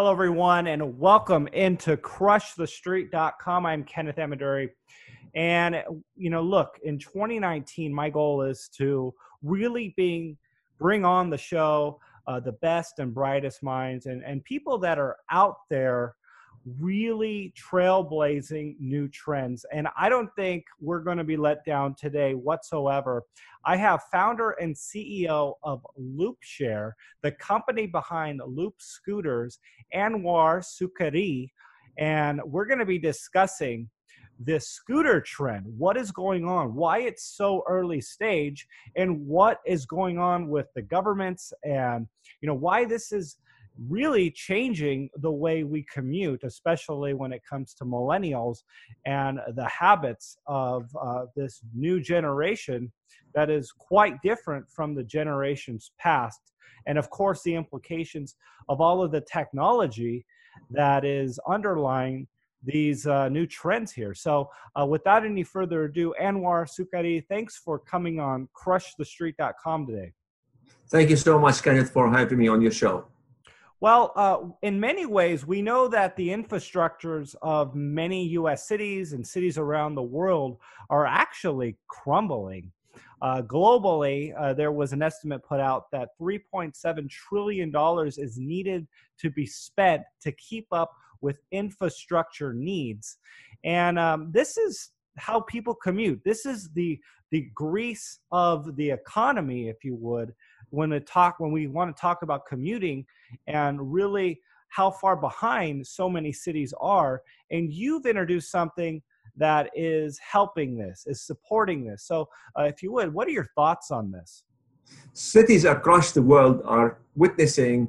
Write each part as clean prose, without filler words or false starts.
Hello, everyone, and welcome into crushthestreet.com. I'm Kenneth Amaduri. And, look, in 2019, my goal is to really bring on the show the best and brightest minds and people that are out there really trailblazing new trends. And I don't think we're going to be let down today whatsoever. I have founder and CEO of Loopshare, the company behind Loop Scooters, Anwar Sukkari, and we're going to be discussing this scooter trend, what is going on, why it's so early stage, and what is going on with the governments, and why this is really changing the way we commute, especially when it comes to millennials and the habits of this new generation that is quite different from the generations past. And of course, the implications of all of the technology that is underlying these new trends here. So without any further ado, Anwar Sukkari, thanks for coming on crushthestreet.com today. Thank you so much, Kenneth, for having me on your show. Well, in many ways, we know that the infrastructures of many U.S. cities and cities around the world are actually crumbling. Globally, there was an estimate put out that $3.7 trillion is needed to be spent to keep up with infrastructure needs. And this is how people commute. This is the grease of the economy, if you would, when we want to talk about commuting and really how far behind so many cities are. And you've introduced something that is helping this, is supporting this. So if you would, what are your thoughts on this? Cities across the world are witnessing,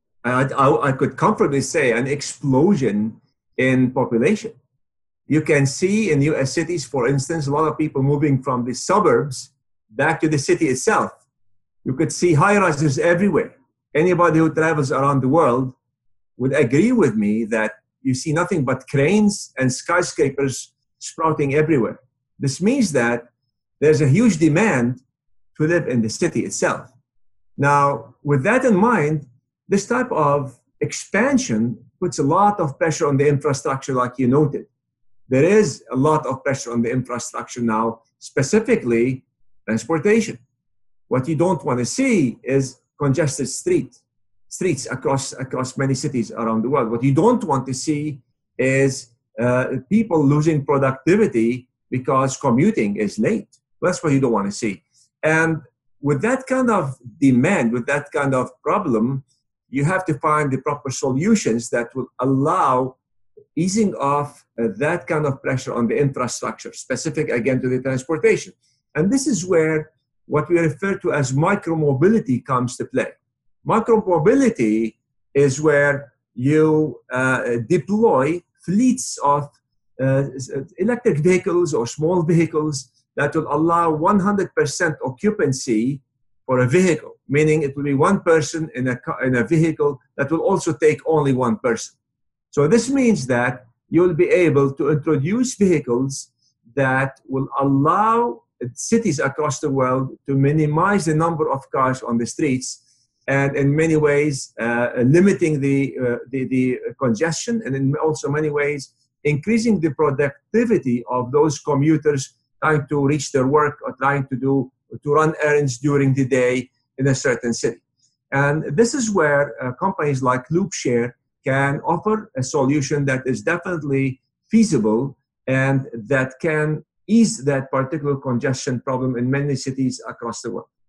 I could comfortably say, an explosion in population. You can see in US cities, for instance, a lot of people moving from the suburbs back to the city itself. You could see high-rises everywhere. Anybody who travels around the world would agree with me that you see nothing but cranes and skyscrapers sprouting everywhere. This means that there's a huge demand to live in the city itself. Now, with that in mind, this type of expansion puts a lot of pressure on the infrastructure, like you noted. There is a lot of pressure on the infrastructure now, specifically transportation. What you don't want to see is congested streets across many cities around the world. What you don't want to see is people losing productivity because commuting is late. That's what you don't want to see. And with that kind of demand, with that kind of problem, you have to find the proper solutions that will allow easing off that kind of pressure on the infrastructure, specific again to the transportation. And this is where what we refer to as micromobility comes to play. Micromobility is where you deploy fleets of electric vehicles or small vehicles that will allow 100% occupancy for a vehicle, meaning it will be one person in a vehicle that will also take only one person. So this means that you'll be able to introduce vehicles that will allow cities across the world to minimize the number of cars on the streets, and in many ways limiting the congestion, and in also many ways increasing the productivity of those commuters trying to reach their work or trying to run errands during the day in a certain city. And this is where companies like Loopshare can offer a solution that is definitely feasible and that can ease that particular congestion problem in many cities across the world.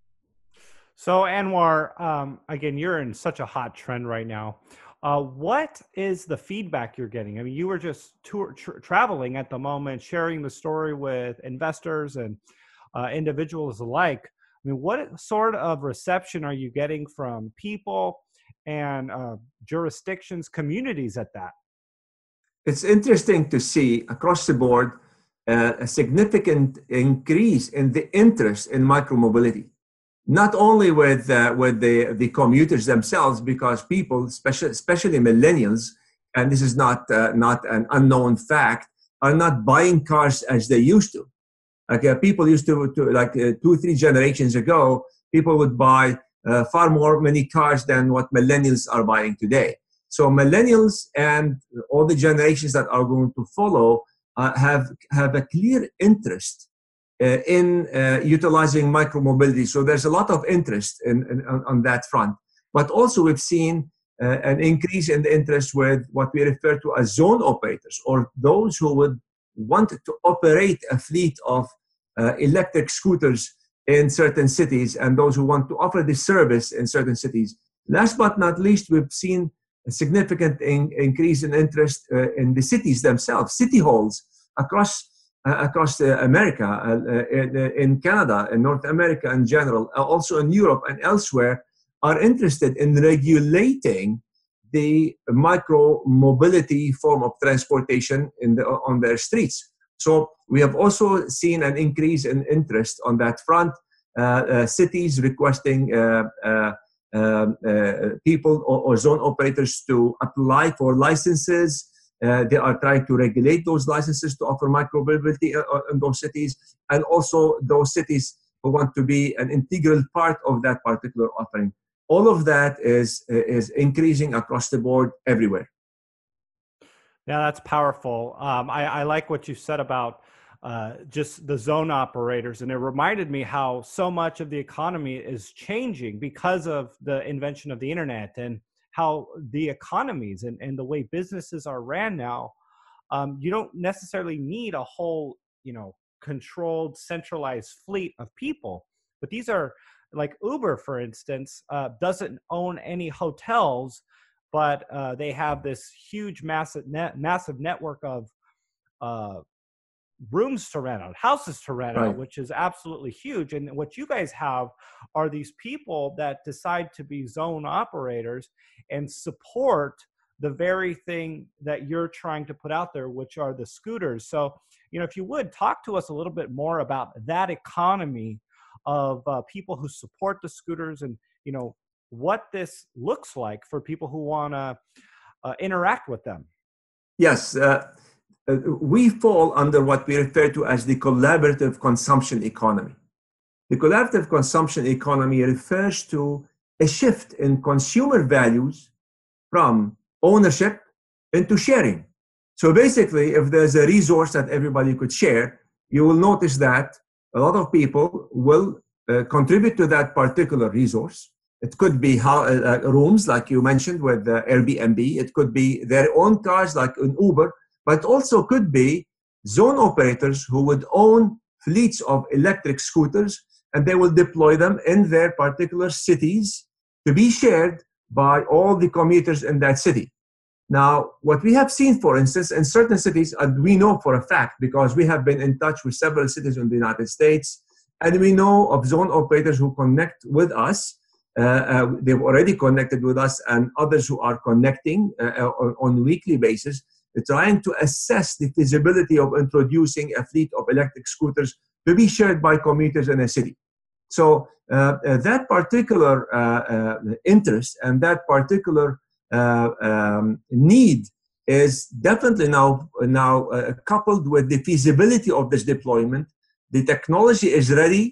So Anwar, again, you're in such a hot trend right now. What is the feedback you're getting? I mean, you were just traveling at the moment, sharing the story with investors and individuals alike. I mean, what sort of reception are you getting from people and jurisdictions, communities at that? It's interesting to see across the board a significant increase in the interest in micromobility. Not only with the commuters themselves, because people, especially millennials, and this is not an unknown fact, are not buying cars as they used to. Like people used to 2-3 generations ago, people would buy far more many cars than what millennials are buying today. So millennials and all the generations that are going to follow have a clear interest in utilizing micromobility. So there's a lot of interest on that front. But also we've seen an increase in the interest with what we refer to as zone operators, or those who would want to operate a fleet of electric scooters in certain cities, and those who want to offer this service in certain cities. Last but not least, we've seen a significant increase in interest in the cities themselves. City halls across America, in Canada, in North America in general, also in Europe and elsewhere, are interested in regulating the micro mobility form of transportation on their streets. So we have also seen an increase in interest on that front. Cities requesting people or zone operators to apply for licenses. They are trying to regulate those licenses to offer micromobility in those cities, and also those cities who want to be an integral part of that particular offering. All of that is increasing across the board everywhere. Yeah, that's powerful. I like what you said about just the zone operators, and it reminded me how so much of the economy is changing because of the invention of the internet, and how the economies and the way businesses are ran now. You don't necessarily need a whole, controlled, centralized fleet of people, but these are like Uber, for instance, doesn't own any hotels, but they have this huge, massive network of rooms to rent out, houses to rent out, which is absolutely huge. And what you guys have are these people that decide to be zone operators and support the very thing that you're trying to put out there, which are the scooters. So, if you would talk to us a little bit more about that economy of people who support the scooters, and what this looks like for people who want to interact with them. Yes, we fall under what we refer to as the collaborative consumption economy. The collaborative consumption economy refers to a shift in consumer values from ownership into sharing. So basically, if there's a resource that everybody could share, you will notice that a lot of people will contribute to that particular resource. It could be rooms, like you mentioned with Airbnb. It could be their own cars, like an Uber, but also could be zone operators who would own fleets of electric scooters, and they will deploy them in their particular cities to be shared by all the commuters in that city. Now, what we have seen, for instance, in certain cities, and we know for a fact because we have been in touch with several cities in the United States, and we know of zone operators who connect with us. They've already connected with us, and others who are connecting on a weekly basis, trying to assess the feasibility of introducing a fleet of electric scooters to be shared by commuters in a city. So that particular interest and that particular need is definitely now coupled with the feasibility of this deployment. The technology is ready.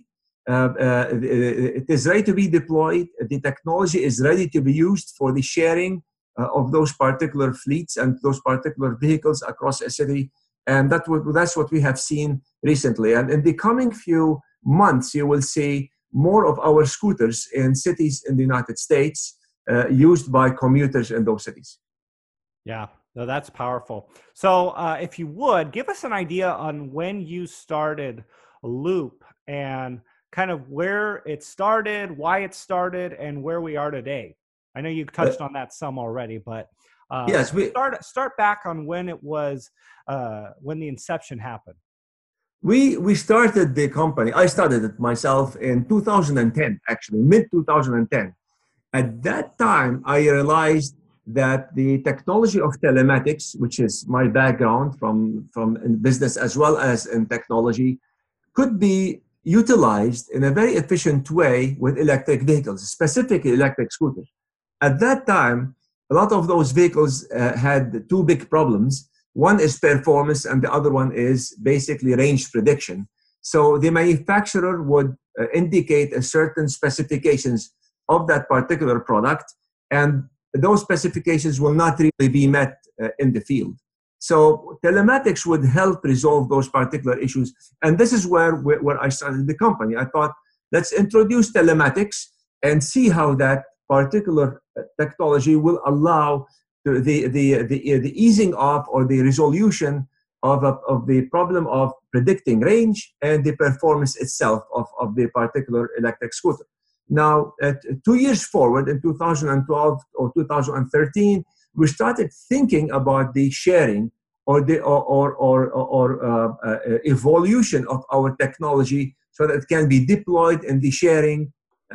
It is ready to be deployed. The technology is ready to be used for the sharing of those particular fleets and those particular vehicles across a city. And that's what we have seen recently. And in the coming few months, you will see more of our scooters in cities in the United States used by commuters in those cities. Yeah, no, that's powerful. So if you would, give us an idea on when you started Loop and kind of where it started, why it started, and where we are today. I know you touched on that some already, but yes, start back on when it was, when the inception happened. We started the company. I started it myself in 2010, actually, mid-2010. At that time, I realized that the technology of telematics, which is my background from in business as well as in technology, could be utilized in a very efficient way with electric vehicles, specifically electric scooters. At that time, a lot of those vehicles had two big problems. One is performance, and the other one is basically range prediction. So the manufacturer would indicate a certain specifications of that particular product, and those specifications will not really be met in the field. So telematics would help resolve those particular issues. And this is where I started the company. I thought, let's introduce telematics and see how that particular technology will allow the easing off or the resolution of the problem of predicting range and the performance itself of the particular electric scooter. Now, 2 years forward, in 2012 or 2013, we started thinking about the sharing or the evolution of our technology so that it can be deployed in the sharing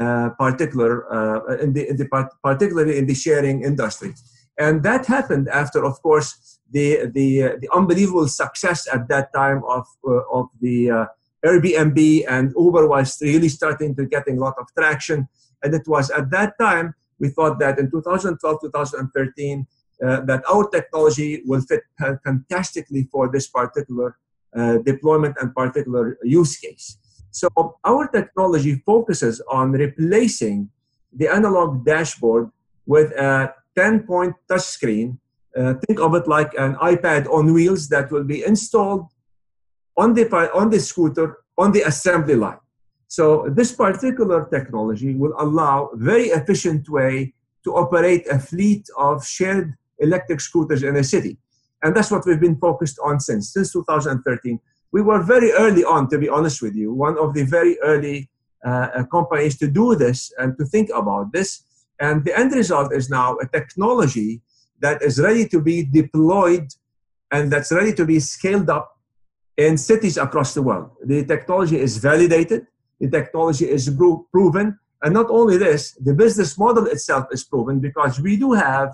particularly in the sharing industry. And that happened after, of course, the unbelievable success at that time of the Airbnb and Uber was really starting to getting a lot of traction. And it was at that time we thought that in 2012, 2013, that our technology will fit fantastically for this particular deployment and particular use case. So our technology focuses on replacing the analog dashboard with a 10-point touchscreen. Think of it like an iPad on wheels that will be installed on the scooter on the assembly line. So this particular technology will allow very efficient way to operate a fleet of shared electric scooters in a city. And that's what we've been focused on since 2013. We were very early on, to be honest with you, one of the very early companies to do this and to think about this. And the end result is now a technology that is ready to be deployed and that's ready to be scaled up in cities across the world. The technology is validated, the technology is proven, and not only this, the business model itself is proven because we do have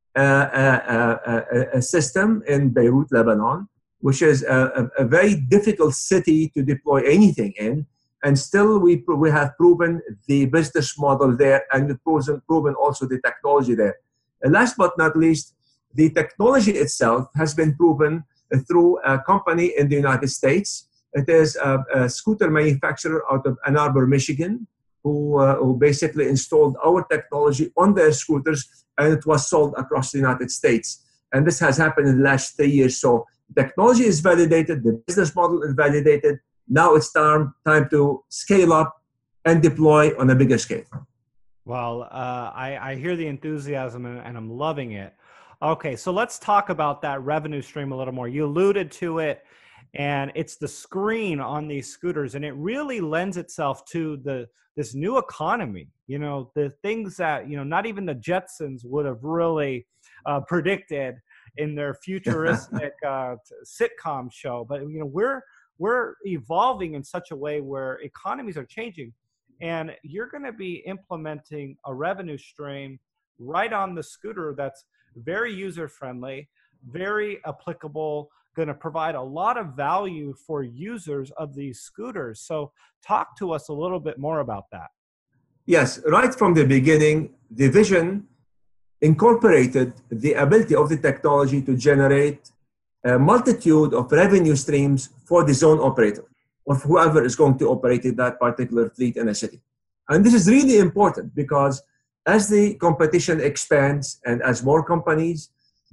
a system in Beirut, Lebanon, which is a very difficult city to deploy anything in, and still we have proven the business model there and we've proven also the technology there. And last but not least, the technology itself has been proven through a company in the United States. It is a scooter manufacturer out of Ann Arbor, Michigan, who basically installed our technology on their scooters, and it was sold across the United States. And this has happened in the last 3 years. So technology is validated, the business model is validated. Now it's time to scale up and deploy on a bigger scale. Well, I hear the enthusiasm and I'm loving it. Okay, so let's talk about that revenue stream a little more. You alluded to it, and it's the screen on these scooters, and it really lends itself to this new economy. You know, the things that, you know, not even the Jetsons would have really predicted in their futuristic sitcom show. But, you know, we're evolving in such a way where economies are changing, and you're going to be implementing a revenue stream right on the scooter that's very user-friendly, very applicable, going to provide a lot of value for users of these scooters. So talk to us a little bit more about that. Yes, right from the beginning, the vision incorporated the ability of the technology to generate a multitude of revenue streams for the zone operator or whoever is going to operate that particular fleet in a city. And this is really important because as the competition expands and as more companies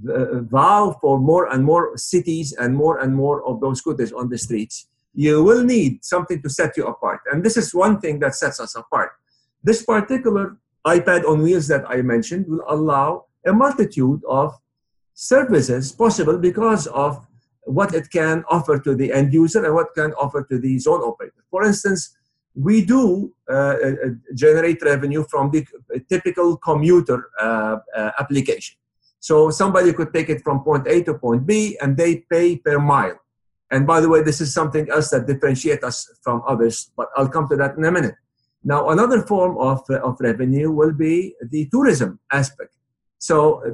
vow for more and more cities and more of those scooters on the streets, you will need something to set you apart. And this is one thing that sets us apart. This particular iPad on wheels that I mentioned will allow a multitude of services possible because of what it can offer to the end user and what it can offer to the zone operator. For instance, we do generate revenue from the typical commuter application. So somebody could take it from point A to point B and they pay per mile. And by the way, this is something else that differentiates us from others, but I'll come to that in a minute. Now, another form of revenue will be the tourism aspect. So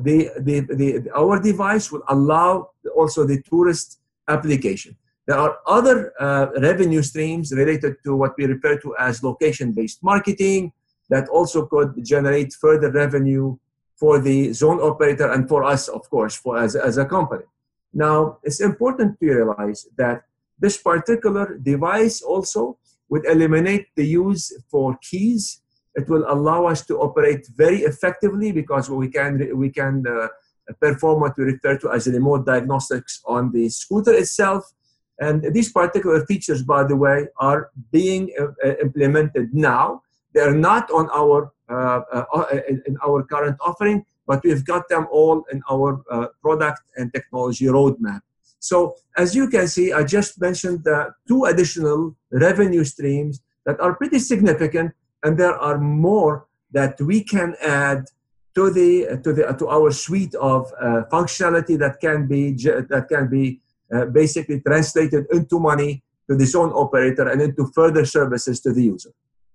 our device will allow also the tourist application. There are other revenue streams related to what we refer to as location-based marketing that also could generate further revenue for the zone operator and for us, of course, as a company. Now, it's important to realize that this particular device also would eliminate the use for keys It will allow us to operate very effectively because we can perform what we refer to as remote diagnostics on the scooter itself. And these particular features, by the way, are being implemented now. They're not on our in our current offering, but we've got them all in our product and technology roadmap. So as you can see, I just mentioned two additional revenue streams that are pretty significant, and there are more that we can add to our suite of functionality that can be basically translated into money to the zone operator and into further services to the user.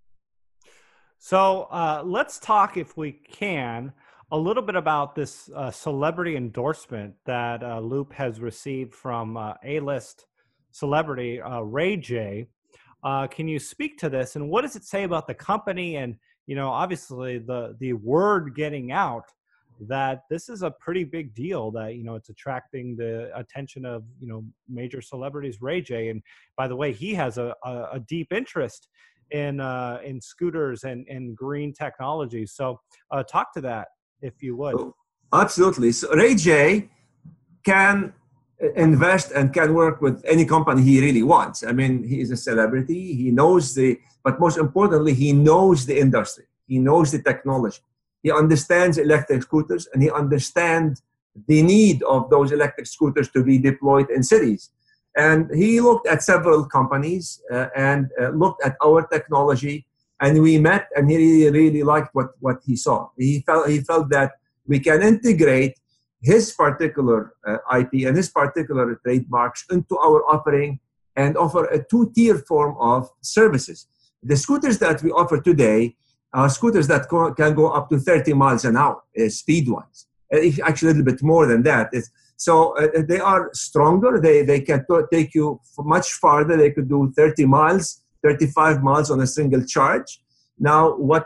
So let's talk, if we can, a little bit about this celebrity endorsement that Loop has received from A-list celebrity Ray J. Can you speak to this, and what does it say about the company? And obviously the word getting out that this is a pretty big deal, that it's attracting the attention of major celebrities. Ray J, and by the way, he has a deep interest in scooters and green technology. So talk to that, if you would. Oh, absolutely. So Ray J can invest and can work with any company he really wants. I mean, he is a celebrity. He knows but most importantly, he knows the industry. He knows the technology. He understands electric scooters, and he understands the need of those electric scooters to be deployed in cities. And he looked at several companies and looked at our technology, and we met, and he really, really liked what he saw. He felt that we can integrate his particular IP and his particular trademarks into our offering and offer a two-tier form of services. The scooters that we offer today are scooters that can go up to 30 miles an hour speed-wise. Actually, a little bit more than that. So they are stronger. They can take you much farther. They could do 30 miles, 35 miles on a single charge. Now, what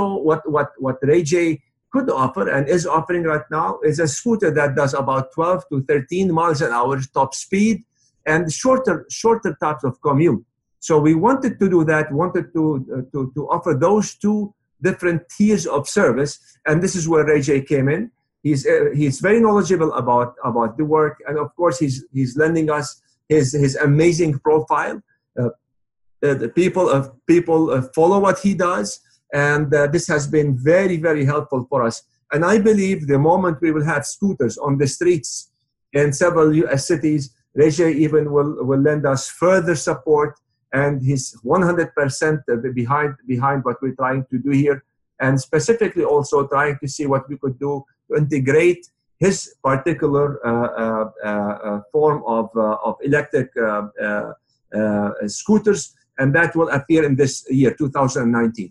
Ray J could offer and is offering right now is a scooter that does about 12 to 13 miles an hour top speed and shorter types of commute. So we wanted to do that, wanted to offer those two different tiers of service, and this is where Ray J came in. He's very knowledgeable about the work, and of course he's lending us his amazing profile. The people follow what he does, and this has been very, very helpful for us. And I believe the moment we will have scooters on the streets in several U.S. cities, Ray J even will lend us further support, and he's 100% behind what we're trying to do here, and specifically also trying to see what we could do to integrate his particular form of electric scooters, and that will appear in this year, 2019.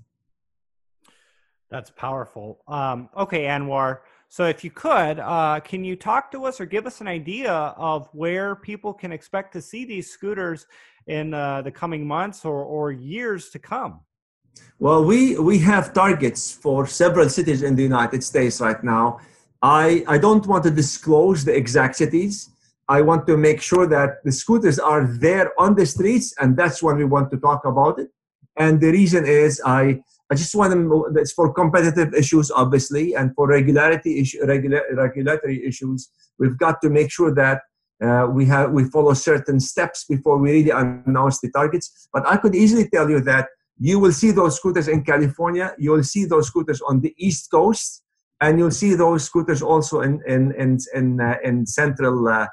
That's powerful. Okay, Anwar. So if you could, can you talk to us or give us an idea of where people can expect to see these scooters in the coming months or years to come? Well, we have targets for several cities in the United States right now. I don't want to disclose the exact cities. I want to make sure that the scooters are there on the streets, and that's when we want to talk about it. And the reason is I just want them, it's for competitive issues, obviously, and for regulatory issues. We've got to make sure that we follow certain steps before we really announce the targets. But I could easily tell you that you will see those scooters in California, you will see those scooters on the East Coast, and you'll see those scooters also in central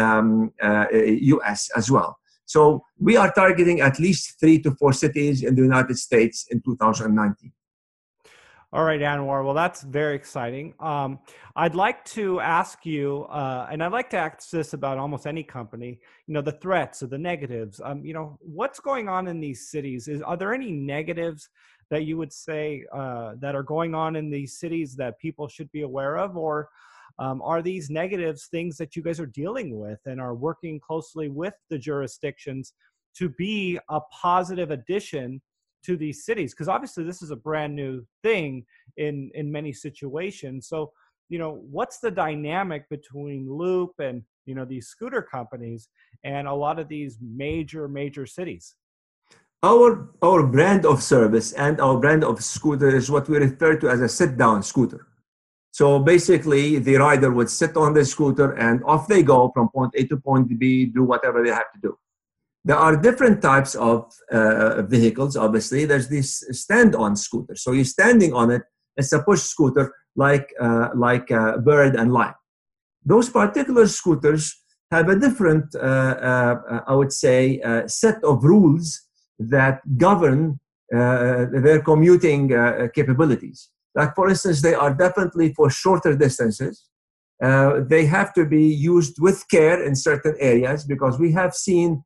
US as well. So we are targeting at least 3 to 4 cities in the United States in 2019. All right, Anwar. Well, that's very exciting. I'd like to ask you, and I'd like to ask this about almost any company, the threats or the negatives. What's going on in these cities? Are there any negatives that you would say that are going on in these cities that people should be aware of? Or are these negatives things that you guys are dealing with and are working closely with the jurisdictions to be a positive addition to these cities? Because obviously this is a brand new thing in many situations. So, what's the dynamic between Loop and, these scooter companies and a lot of these major cities? Our brand of service and our brand of scooter is what we refer to as a sit-down scooter. So basically, the rider would sit on the scooter and off they go from point A to point B, do whatever they have to do. There are different types of vehicles, obviously. There's this stand-on scooter. So you're standing on it. It's a push scooter like Bird and Lime. Those particular scooters have a different, I would say, set of rules that govern their commuting capabilities. Like, for instance, they are definitely for shorter distances. They have to be used with care in certain areas because we have seen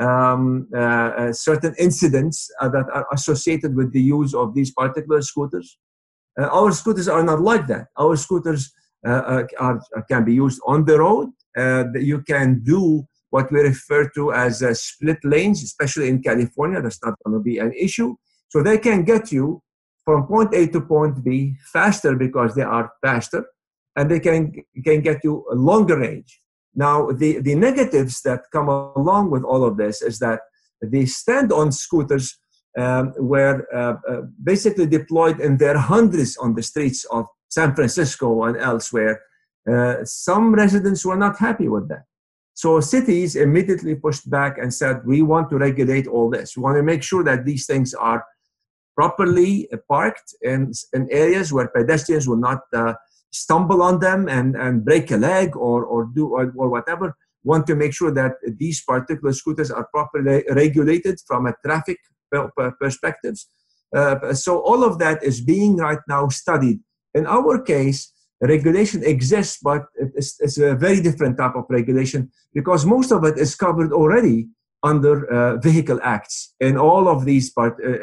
certain incidents that are associated with the use of these particular scooters. Our scooters are not like that. Our scooters can be used on the road. You can do what we refer to as split lanes, especially in California. That's not going to be an issue. So they can get you from point A to point B faster because they are faster, and they can get you a longer range. Now, the negatives that come along with all of this is that the stand-on scooters were basically deployed in their hundreds on the streets of San Francisco and elsewhere. Some residents were not happy with that. So cities immediately pushed back and said, we want to regulate all this. We want to make sure that these things are properly parked in areas where pedestrians will not stumble on them and break a leg or whatever. Want to make sure that these particular scooters are properly regulated from a traffic perspectives. So all of that is being right now studied. In our case, regulation exists, but it's a very different type of regulation because most of it is covered already under vehicle acts in all of these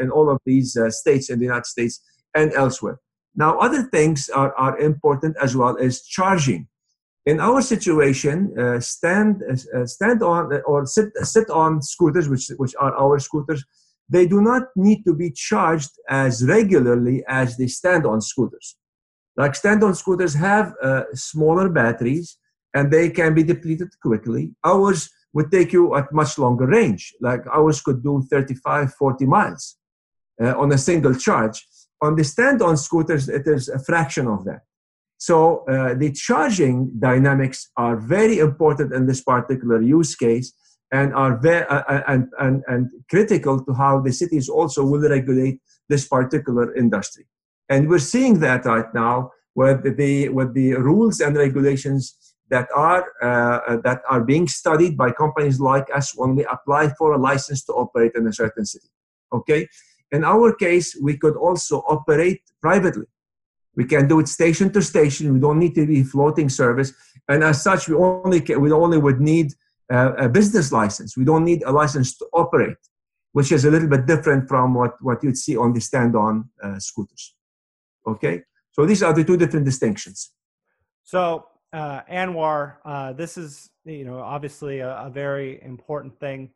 states in the United States and elsewhere. Now, other things are important as well as charging. In our situation, stand on or sit on scooters, which are our scooters, they do not need to be charged as regularly as the stand-on scooters. Like stand-on scooters have smaller batteries and they can be depleted quickly. Ours would take you at much longer range. Like ours could do 35, 40 miles on a single charge. On the stand-on scooters, it is a fraction of that. So the charging dynamics are very important in this particular use case and are very and critical to how the cities also will regulate this particular industry. And we're seeing that right now with the rules and regulations that are being studied by companies like us when we apply for a license to operate in a certain city. Okay, in our case, we could also operate privately. We can do it station to station. We don't need to be floating service, and as such, we only would need a business license. We don't need a license to operate, which is a little bit different from what you'd see on the stand-on scooters. Okay, so these are the two different distinctions. So Anwar, this is obviously a very important thing.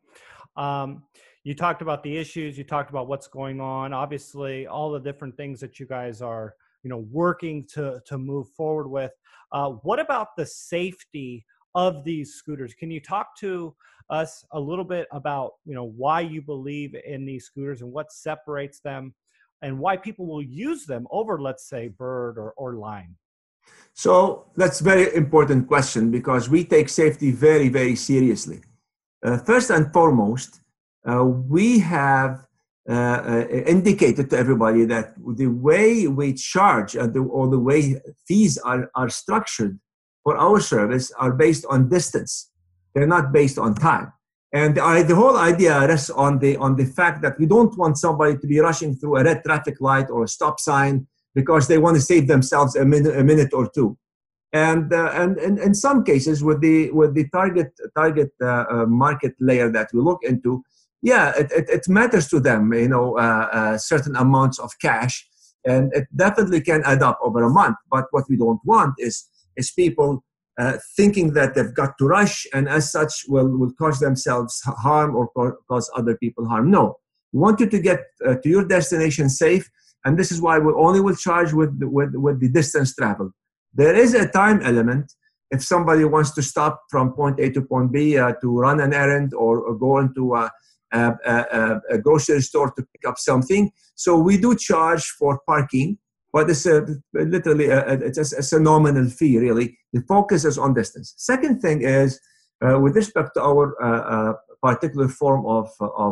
You talked about the issues. You talked about what's going on. Obviously, all the different things that you guys are working to move forward with. What about the safety of these scooters? Can you talk to us a little bit about why you believe in these scooters and what separates them and why people will use them over, let's say, Bird or Lime? So that's a very important question because we take safety very, very seriously. First and foremost, we have indicated to everybody that the way we charge or the way fees are structured for our service are based on distance. They're not based on time. And the whole idea rests on the fact that we don't want somebody to be rushing through a red traffic light or a stop sign because they want to save themselves a minute or two. And in some cases, with the target market layer that we look into, yeah, it matters to them, certain amounts of cash, and it definitely can add up over a month. But what we don't want is people thinking that they've got to rush and as such will cause themselves harm or cause other people harm. No, we want you to get to your destination safe, and this is why we only will charge with the distance travel. There is a time element. If somebody wants to stop from point A to point B to run an errand or go into a grocery store to pick up something. So we do charge for parking, but it's literally it's a nominal fee, really. The focus is on distance. Second thing is, with respect to our particular form of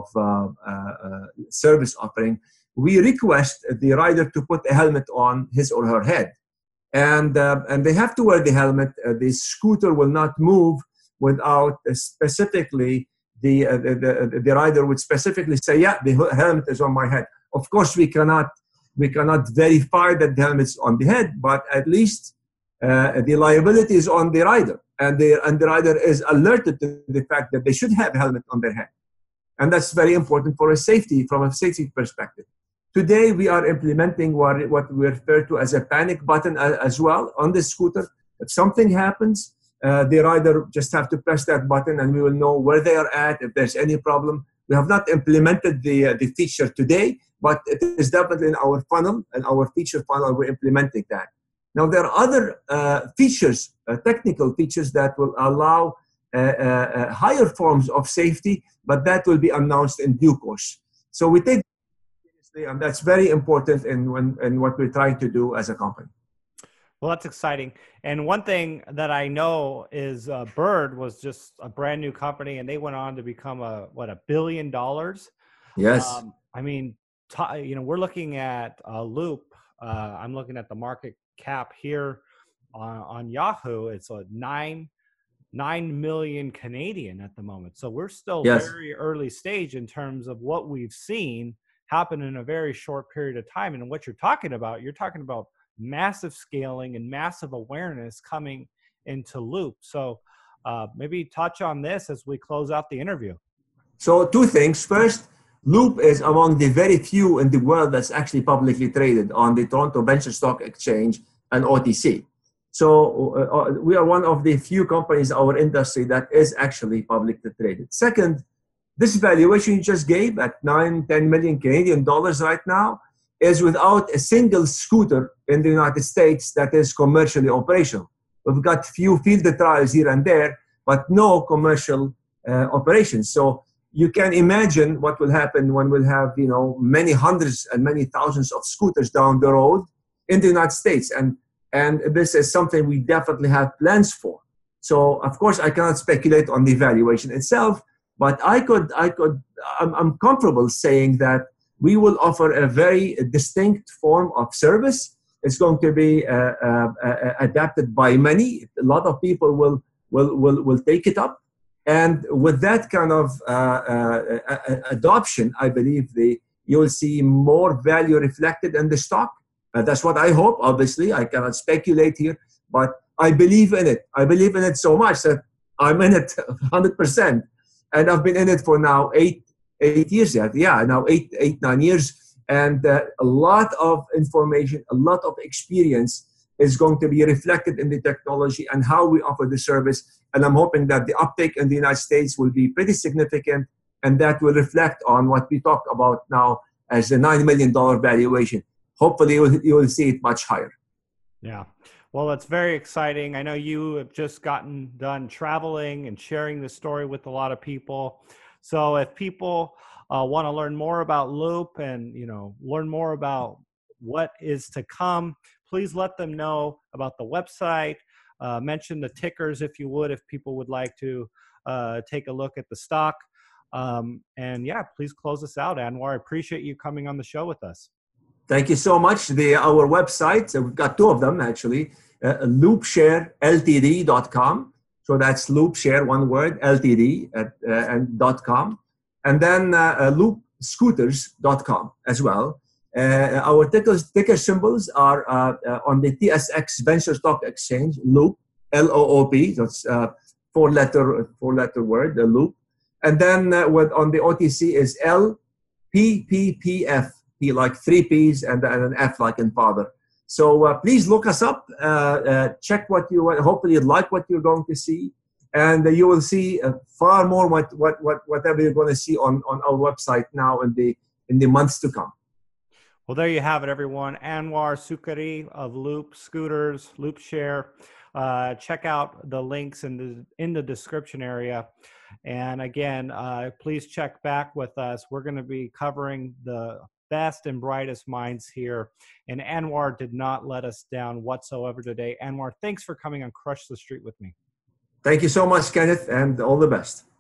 service offering, we request the rider to put a helmet on his or her head. And they have to wear the helmet. The scooter will not move without specifically the rider would specifically say, yeah, the helmet is on my head. Of course, we cannot verify that the helmet is on the head, but at least the liability is on the rider, and the rider is alerted to the fact that they should have a helmet on their head, and that's very important for from a safety perspective. Today, we are implementing what we refer to as a panic button as well on the scooter. If something happens, the rider just have to press that button and we will know where they are at, if there's any problem. We have not implemented the feature today, but it is definitely in our funnel, and our feature funnel, we're implementing that. Now, there are other features, technical features that will allow higher forms of safety, but that will be announced in due course. So we take and that's very important in what we're trying to do as a company. Well, that's exciting. And one thing that I know is Bird was just a brand new company, and they went on to become $1 billion. Yes. I mean, we're looking at Loop. I'm looking at the market cap here on Yahoo. It's a 9 million Canadian at the moment. So we're still very early stage in terms of what we've seen happen in a very short period of time. And what you're talking about massive scaling and massive awareness coming into Loop. So maybe touch on this as we close out the interview. So two things. First, Loop is among the very few in the world that's actually publicly traded on the Toronto Venture Stock Exchange and OTC. So we are one of the few companies in our industry that is actually publicly traded. Second, this valuation you just gave at 9-10 million Canadian dollars right now is without a single scooter in the United States that is commercially operational. We've got few field trials here and there, but no commercial operations. So you can imagine what will happen when we'll have many hundreds and many thousands of scooters down the road in the United States, and this is something we definitely have plans for. So of course I cannot speculate on the valuation itself, but I'm comfortable saying that we will offer a very distinct form of service. It's going to be adapted by many. A lot of people will take it up, and with that kind of adoption, I believe you will see more value reflected in the stock. That's what I hope. Obviously, I cannot speculate here, but I believe in it. I believe in it so much that I'm in it 100%. And I've been in it for now 8 years. Now 9 years. And a lot of information, a lot of experience is going to be reflected in the technology and how we offer the service. And I'm hoping that the uptake in the United States will be pretty significant, and that will reflect on what we talk about now as a $9 million valuation. Hopefully you will see it much higher. Yeah. Well, that's very exciting. I know you have just gotten done traveling and sharing this story with a lot of people. So if people want to learn more about Loop and learn more about what is to come, please let them know about the website. Mention the tickers if you would, if people would like to take a look at the stock. And yeah, please close us out, Anwar. I appreciate you coming on the show with us. Thank you so much. Our website, we've got two of them actually, loopshareltd.com. So that's loopshare, one word, LTD and .com. And then loopscooters.com as well. Our ticker symbols are on the TSX Venture Stock Exchange, Loop, L-O-O-P. That's four-letter word, the Loop. And then on the OTC is LPPPF. P like 3 P's and an F like in father. So please look us up, check what you want. Hopefully you like what you're going to see, and you will see far more whatever you're going to see on our website now in the months to come. Well, there you have it, everyone. Anwar Sukkari of Loop Scooters, Loop Share. check out the links in the description area. And again, please check back with us. We're going to be covering the best and brightest minds here. And Anwar did not let us down whatsoever today. Anwar, thanks for coming on Crush the Street with me. Thank you so much, Kenneth, and all the best.